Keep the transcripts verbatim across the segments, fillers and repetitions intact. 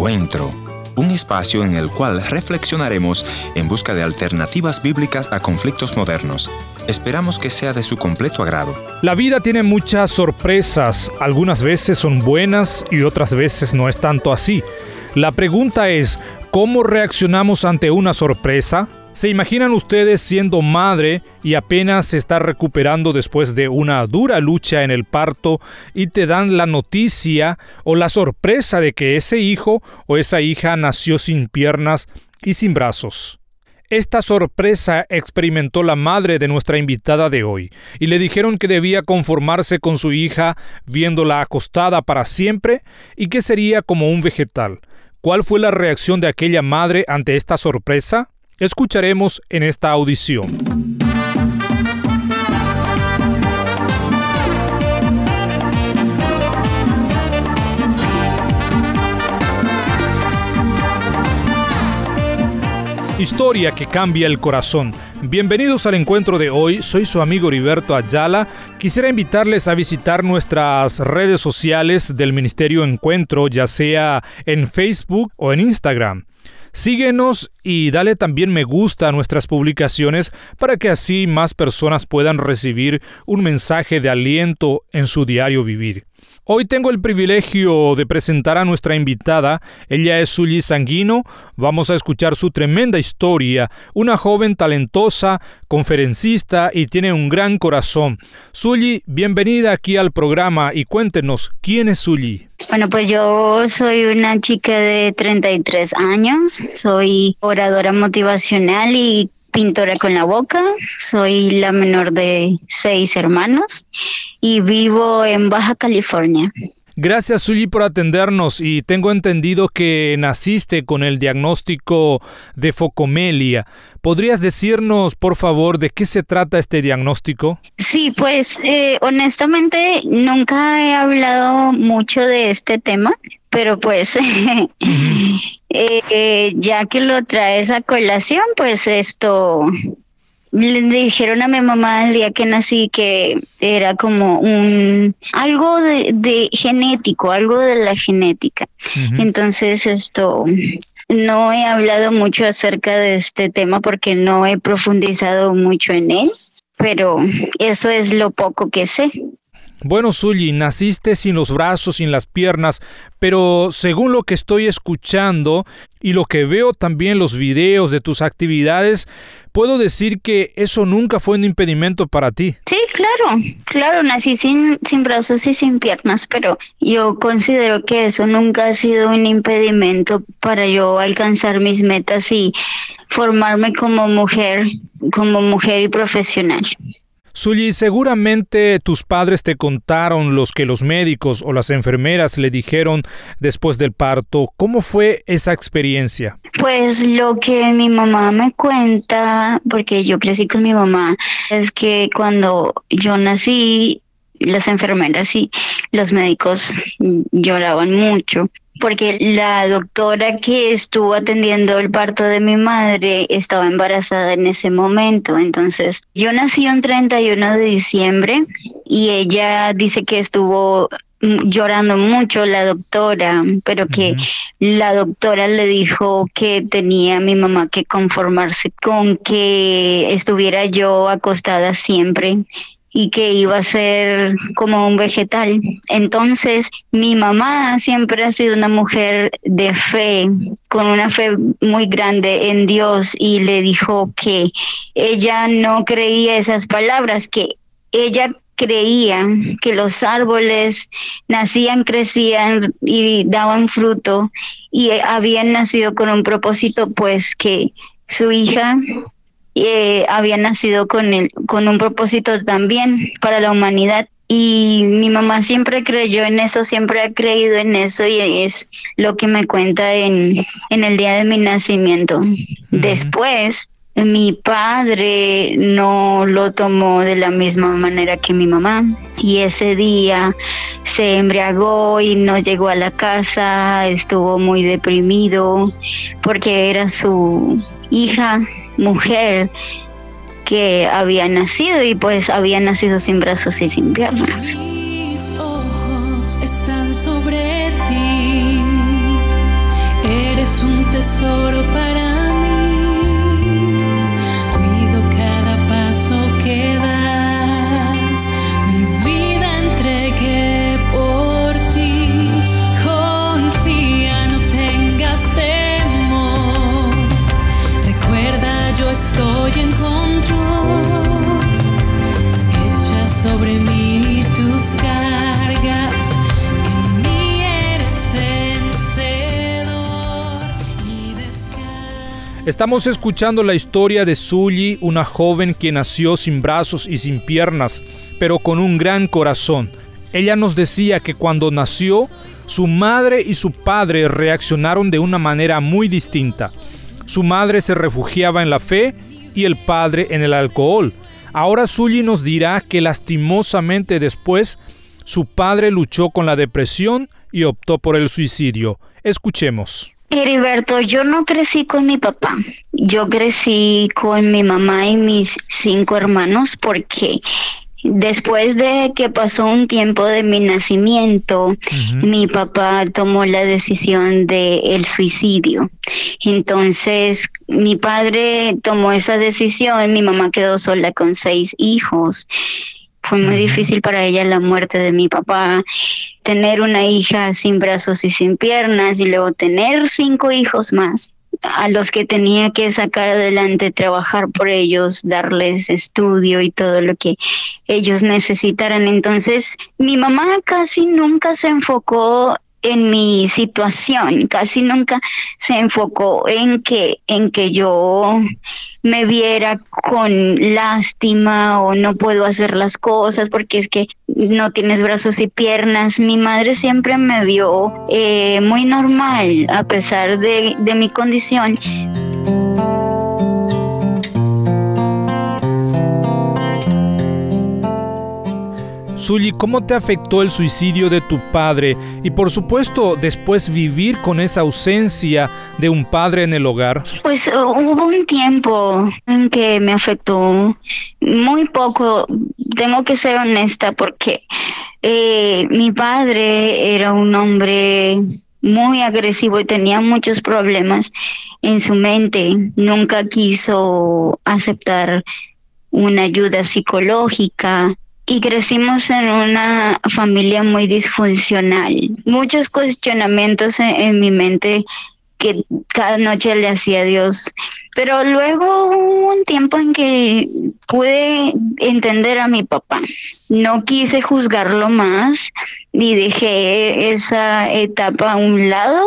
Encuentro, un espacio en el cual reflexionaremos en busca de alternativas bíblicas a conflictos modernos. Esperamos que sea de su completo agrado. La vida tiene muchas sorpresas, algunas veces son buenas y otras veces no es tanto así. La pregunta es, ¿cómo reaccionamos ante una sorpresa? ¿Se imaginan ustedes siendo madre y apenas se está recuperando después de una dura lucha en el parto y te dan la noticia o la sorpresa de que ese hijo o esa hija nació sin piernas y sin brazos? Esta sorpresa experimentó la madre de nuestra invitada de hoy y le dijeron que debía conformarse con su hija viéndola acostada para siempre y que sería como un vegetal. ¿Cuál fue la reacción de aquella madre ante esta sorpresa? Escucharemos en esta audición. Historia que cambia el corazón. Bienvenidos al encuentro de hoy. Soy su amigo Heriberto Ayala. Quisiera invitarles a visitar nuestras redes sociales del Ministerio Encuentro, ya sea en Facebook o en Instagram. Síguenos y dale también me gusta a nuestras publicaciones para que así más personas puedan recibir un mensaje de aliento en su diario vivir. Hoy tengo el privilegio de presentar a nuestra invitada. Ella es Zully Sanguino. Vamos a escuchar su tremenda historia. Una joven talentosa, conferencista y tiene un gran corazón. Zully, bienvenida aquí al programa y cuéntenos, ¿quién es Zully? Bueno, pues yo soy una chica de treinta y tres años. Soy oradora motivacional y pintora con la boca. Soy la menor de seis hermanos y vivo en Baja California. Gracias, Zully, por atendernos, y tengo entendido que naciste con el diagnóstico de focomelia. ¿Podrías decirnos, por favor, de qué se trata este diagnóstico? Sí, pues eh, honestamente nunca he hablado mucho de este tema, pero pues uh-huh. eh, ya que lo traes a colación, pues esto... Le dijeron a mi mamá el día que nací que era como un algo de, de genético, algo de la genética. Uh-huh. Entonces esto no he hablado mucho acerca de este tema porque no he profundizado mucho en él, pero eso es lo poco que sé. Bueno, Zully, naciste sin los brazos, sin las piernas, pero según lo que estoy escuchando y lo que veo también los videos de tus actividades, puedo decir que eso nunca fue un impedimento para ti. Sí, claro, claro, nací sin, sin brazos y sin piernas, pero yo considero que eso nunca ha sido un impedimento para yo alcanzar mis metas y formarme como mujer, como mujer y profesional. Zully, seguramente tus padres te contaron los que los médicos o las enfermeras le dijeron después del parto. ¿Cómo fue esa experiencia? Pues lo que mi mamá me cuenta, porque yo crecí con mi mamá, es que cuando yo nací, las enfermeras y los médicos lloraban mucho, porque la doctora que estuvo atendiendo el parto de mi madre estaba embarazada en ese momento. Entonces, yo nací el treinta y uno de diciembre y ella dice que estuvo llorando mucho la doctora, pero que uh-huh. la doctora le dijo que tenía mi mamá que conformarse con que estuviera yo acostada siempre y que iba a ser como un vegetal. Entonces, mi mamá siempre ha sido una mujer de fe, con una fe muy grande en Dios, y le dijo que ella no creía esas palabras, que ella creía que los árboles nacían, crecían y daban fruto, y habían nacido con un propósito, pues que su hija Eh, había nacido con el, con un propósito también para la humanidad. Y mi mamá siempre creyó en eso, siempre ha creído en eso, y es lo que me cuenta en, en el día de mi nacimiento. Uh-huh. Después, mi padre no lo tomó de la misma manera que mi mamá, y ese día se embriagó y no llegó a la casa, estuvo muy deprimido porque era su hija mujer que había nacido, y pues había nacido sin brazos y sin piernas. Mis ojos están sobre ti, eres un tesoro para mí. Cuido cada paso que das. Mi vida entregué por ti. Confía, no tengas temor. Recuerda, yo estoy en control. Echa sobre mí tus cargas. En mí eres vencedor y descansa. Estamos escuchando la historia de Sully, una joven que nació sin brazos y sin piernas, pero con un gran corazón. Ella nos decía que cuando nació, su madre y su padre reaccionaron de una manera muy distinta. Su madre se refugiaba en la fe y el padre en el alcohol. Ahora Sully nos dirá que lastimosamente después, su padre luchó con la depresión y optó por el suicidio. Escuchemos. Heriberto, yo no crecí con mi papá. Yo crecí con mi mamá y mis cinco hermanos porque después de que pasó un tiempo de mi nacimiento, uh-huh. mi papá tomó la decisión de el suicidio. Entonces, mi padre tomó esa decisión, mi mamá quedó sola con seis hijos. Fue muy uh-huh. difícil para ella la muerte de mi papá, tener una hija sin brazos y sin piernas y luego tener cinco hijos más, a los que tenía que sacar adelante, trabajar por ellos, darles estudio y todo lo que ellos necesitaran. Entonces, mi mamá casi nunca se enfocó en mi situación, casi nunca se enfocó en que, en que yo me viera con lástima o no puedo hacer las cosas porque es que no tienes brazos y piernas. Mi madre siempre me vio eh, muy normal a pesar de, de mi condición. Sully, ¿cómo te afectó el suicidio de tu padre? Y por supuesto, después vivir con esa ausencia de un padre en el hogar. Pues uh, hubo un tiempo en que me afectó muy poco. Tengo que ser honesta porque eh, mi padre era un hombre muy agresivo y tenía muchos problemas en su mente. Nunca quiso aceptar una ayuda psicológica. Y crecimos en una familia muy disfuncional. Muchos cuestionamientos en, en mi mente que cada noche le hacía a Dios. Pero luego hubo un tiempo en que pude entender a mi papá. No quise juzgarlo más y dejé esa etapa a un lado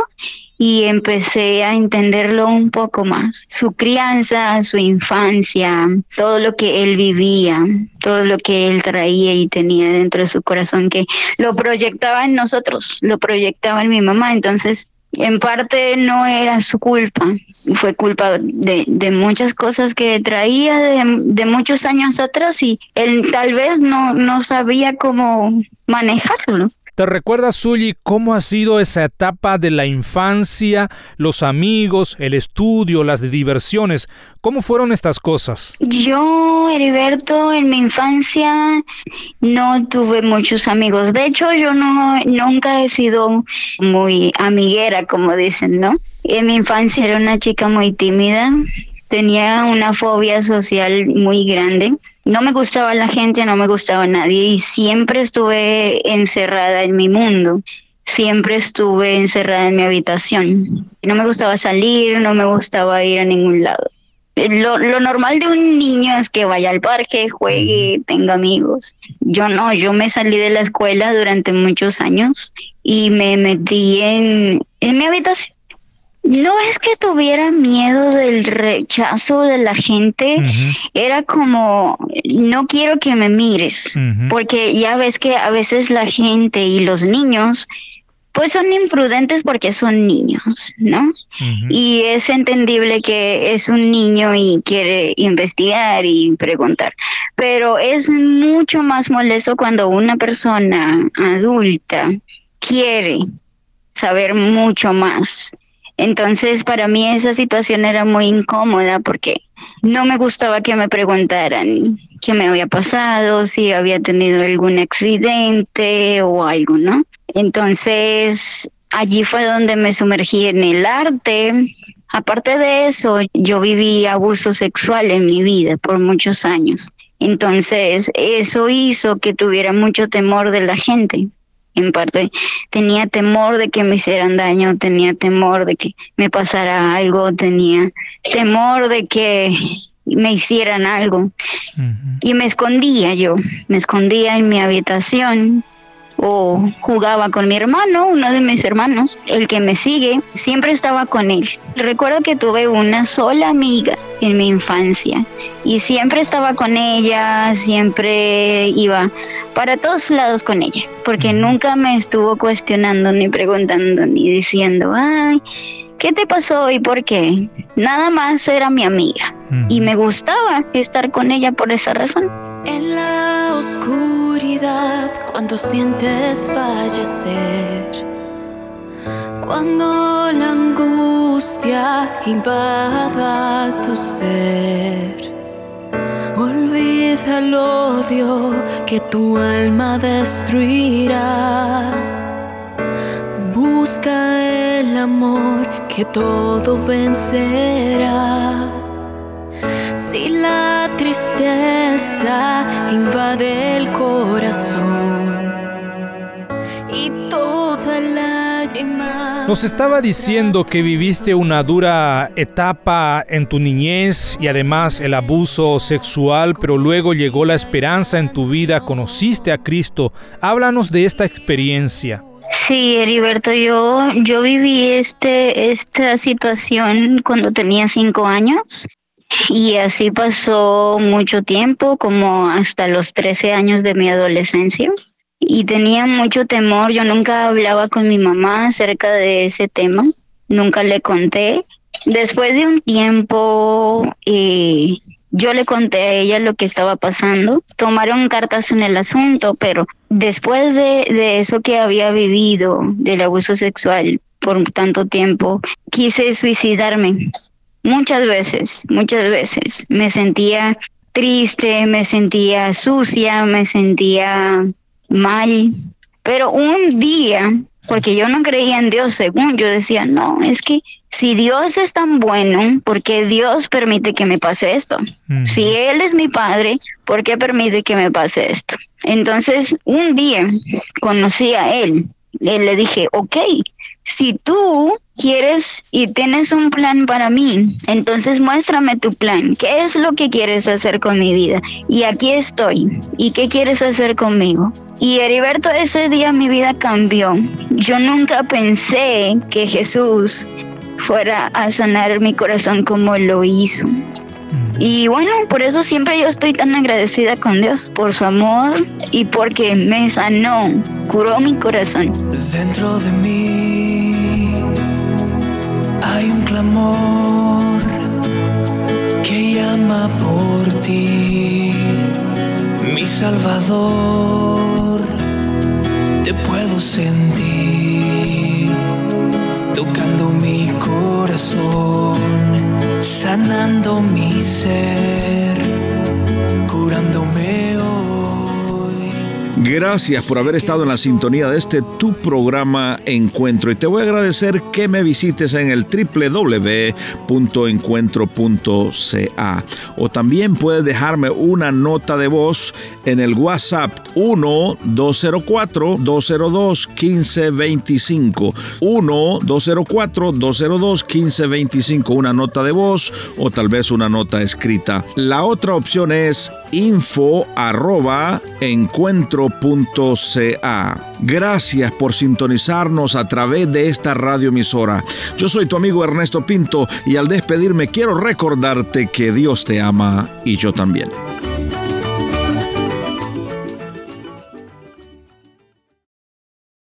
y empecé a entenderlo un poco más. Su crianza, su infancia, todo lo que él vivía, todo lo que él traía y tenía dentro de su corazón, que lo proyectaba en nosotros, lo proyectaba en mi mamá. Entonces, en parte no era su culpa, fue culpa de, de muchas cosas que traía de, de muchos años atrás y él tal vez no, no sabía cómo manejarlo. ¿Te recuerdas, Sully, cómo ha sido esa etapa de la infancia, los amigos, el estudio, las diversiones? ¿Cómo fueron estas cosas? Yo, Heriberto, en mi infancia no tuve muchos amigos. De hecho, yo no nunca he sido muy amiguera, como dicen, ¿no? En mi infancia era una chica muy tímida. Tenía una fobia social muy grande. No me gustaba la gente, no me gustaba nadie y siempre estuve encerrada en mi mundo. Siempre estuve encerrada en mi habitación. No me gustaba salir, no me gustaba ir a ningún lado. Lo, lo normal de un niño es que vaya al parque, juegue, tenga amigos. Yo no, yo me salí de la escuela durante muchos años y me metí en, en mi habitación. No es que tuviera miedo del rechazo de la gente, uh-huh. Era como, no quiero que me mires, uh-huh. Porque ya ves que a veces la gente y los niños, pues son imprudentes porque son niños, ¿no? Uh-huh. Y es entendible que es un niño y quiere investigar y preguntar, pero es mucho más molesto cuando una persona adulta quiere saber mucho más. Entonces, para mí esa situación era muy incómoda porque no me gustaba que me preguntaran qué me había pasado, si había tenido algún accidente o algo, ¿no? Entonces, allí fue donde me sumergí en el arte. Aparte de eso, yo viví abuso sexual en mi vida por muchos años. Entonces, eso hizo que tuviera mucho temor de la gente. En parte, tenía temor de que me hicieran daño, tenía temor de que me pasara algo, tenía temor de que me hicieran algo. Uh-huh. Y me escondía yo, me escondía en mi habitación o jugaba con mi hermano, uno de mis hermanos, el que me sigue, siempre estaba con él. Recuerdo que tuve una sola amiga en mi infancia y siempre estaba con ella, siempre iba para todos lados con ella, porque nunca me estuvo cuestionando, ni preguntando, ni diciendo, ay, ¿qué te pasó y por qué? Nada más era mi amiga uh-huh. y me gustaba estar con ella por esa razón. En la oscuridad, cuando sientes fallecer, cuando la angustia invada tu ser, olvida el odio que tu alma destruirá. Busca el amor que todo vencerá. Si la tristeza invade el corazón y toda lágrima... Nos estaba diciendo que viviste una dura etapa en tu niñez y además el abuso sexual, pero luego llegó la esperanza en tu vida, conociste a Cristo. Háblanos de esta experiencia. Sí, Heriberto, yo, yo viví este, esta situación cuando tenía cinco años. Y así pasó mucho tiempo, como hasta los trece años de mi adolescencia. Y tenía mucho temor, yo nunca hablaba con mi mamá acerca de ese tema, nunca le conté. Después de un tiempo, eh, yo le conté a ella lo que estaba pasando. Tomaron cartas en el asunto, pero después de, de eso que había vivido, del abuso sexual por tanto tiempo, quise suicidarme. Muchas veces, muchas veces me sentía triste, me sentía sucia, me sentía mal. Pero un día, porque yo no creía en Dios, según yo decía, no, es que si Dios es tan bueno, ¿por qué Dios permite que me pase esto? Uh-huh. Si Él es mi padre, ¿por qué permite que me pase esto? Entonces, un día conocí a Él, y le dije, ok, si tú quieres y tienes un plan para mí, entonces muéstrame tu plan. ¿Qué es lo que quieres hacer con mi vida? Y aquí estoy. ¿Y qué quieres hacer conmigo? Y Heriberto, ese día mi vida cambió. Yo nunca pensé que Jesús fuera a sanar mi corazón como lo hizo. Y bueno, por eso siempre yo estoy tan agradecida con Dios, por su amor y porque me sanó, curó mi corazón. Dentro de mí hay un clamor que llama por ti, mi Salvador. Te puedo sentir tocando mi corazón, sanando mi ser, curándome hoy. Gracias por haber estado en la sintonía de este tu programa Encuentro, y te voy a agradecer que me visites en el doble u doble u doble u punto encuentro punto c a, o también puedes dejarme una nota de voz en el WhatsApp uno dos cero cuatro dos cero dos uno cinco dos cinco, uno dos cero cuatro dos cero dos uno cinco dos cinco, una nota de voz o tal vez una nota escrita. La otra opción es info arroba encuentro punto c a. Gracias por sintonizarnos a través de esta radioemisora. Yo soy tu amigo Ernesto Pinto y al despedirme quiero recordarte que Dios te ama y yo también.